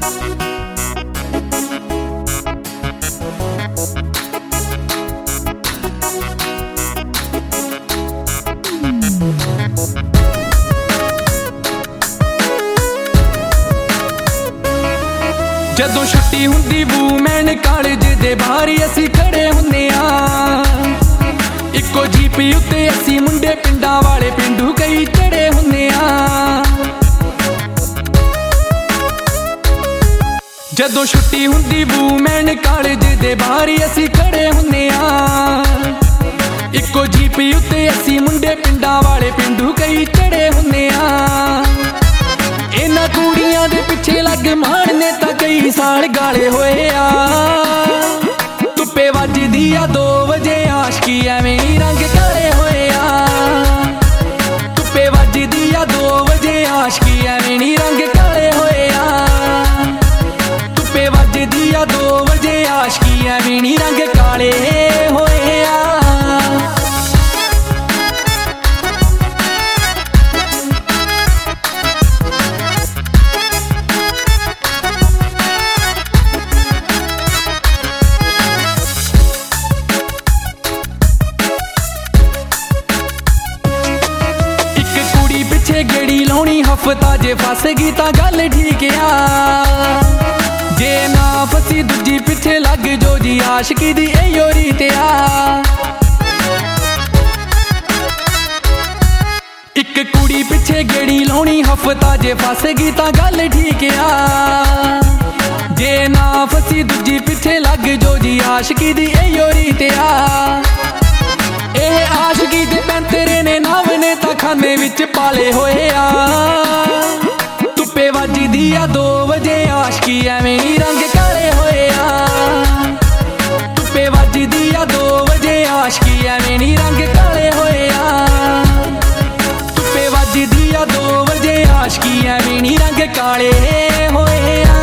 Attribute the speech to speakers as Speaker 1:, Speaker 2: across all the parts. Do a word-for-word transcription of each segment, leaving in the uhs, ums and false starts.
Speaker 1: जदों छुट्टी हुंदी वूमैन कालेज दे बाहर असीं खड़े हुंदे आ, इक्को जीपी उत्ते असीं मुंडे पिंडां वाले पिंडू कई चढ़े हुंदे आ। जदों छुट्टी हुंदी वूमैन कालेज दे बाहर असीं खड़े हुंदे आ, इक्को जीपी उत्ते असीं मुंडे पिंडां वाले पिंडू कई चढ़े हुंदे आ। इन्हां कुड़ियां दे पिछे लग मान ने तां कई साल गाले होए आ। धुप्पे वजदी आ दो वजे आशकी एवें ही रंग काले होए आ। धुप्पे वजदी आ दो वजे आशकी एवें ही रंग काले होए आ। धुप्पे वजदी आ दो वजे आशकी एवें ही रंग काले होए आ। गेड़ी लाउणी हफ्ता जे फस गई तां गल ठीक आ, जे ना फसी दूजी पिछे लग जो जी आशकी दी इहो रीत आ। इक कुड़ी पिछे गेड़ी लाउणी हफ्ता जे फस गई तां गल ठीक आ, जे ना फसी दूजी पिछे लग जो जी आशकी दी इहो रीत आ। ਇਹ आशकी दे पैंतरे ने नव ने तां खाने विच पाले होए आ। धुप्पे वजदी आ दो वजे आशकी एवें ही रंग काले होए आ। धुप्पे वजदी आ दो वजे आशकी एवें ही रंग काले होए आ। धुप्पे वजदी आ दो वजे आशकी एवें ही रंग काले होए आ।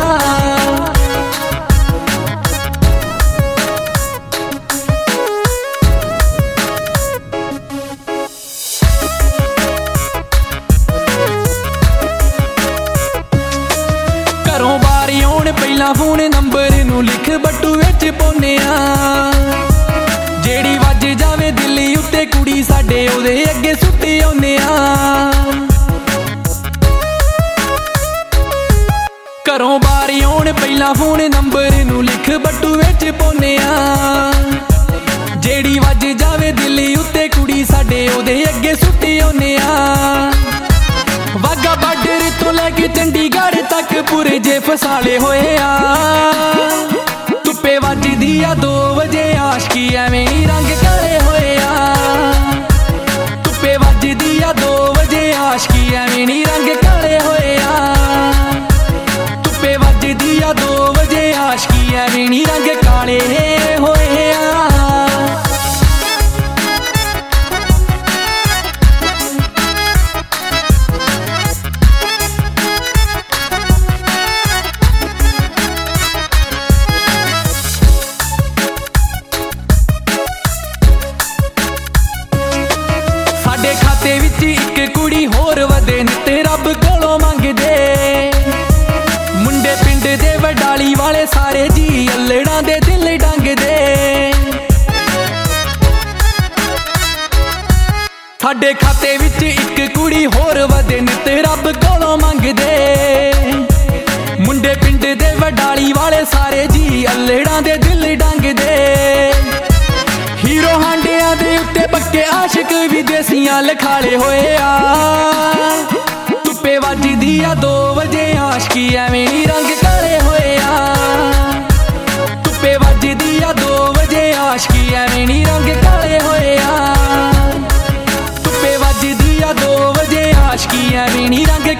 Speaker 1: पहला फोन नंबर नू लिख बट्टू विच पाउने आ, जेड़ी वज जावे दिल्ली उत्ते कुड़ी साडे ओदे अगे सुट्टी आउने आ। घरों बाहर आउण पहला फोन नंबर नू लिख बट्टू विच पाउने आ, जेड़ी वज जावे दिल्ली उत्ते कुड़ी साडे ओदे अगे सुट्टी आउने आ। वाघा बार्डर तो लैके चंडीगढ़ तक पूरे जे फसाले होए आ। धुप्पे वजदी आ दो वजे आशकी एवें ही रंग काले होए आ। धुप्पे वजदी आ दो वजे आशकी एवें ही रंग काले होए आ। धुप्पे वजदी आ दो वजे आशकी एवें ही रंग काले होए आ। खाते विच इक कुड़ी होर वधे ते रब कोलों मंगदे, मुंडे पिंड दे वडाली वाले सारे जी अल्लड़ां दे दिल डंगदे। साडे खाते विच इक कुड़ी होर वधे ते रब कोलों मंगदे, मुंडे पिंड दे वडाली वाले सारे जी अल्लड़ां दे दिल डंगदे। हीरो हांडियां दे उत्ते पक्के आशिक विदेसियां लखाले होए आ। धुप्पे वजदी आ दो वजे आशकी एवें ही रंग काले होए आ। धुप्पे वजदी आ दो वजे आशकी एवें ही रंग काले होए आ। धुप्पे वजदी आ दो वजे आशकी एवें ही रंग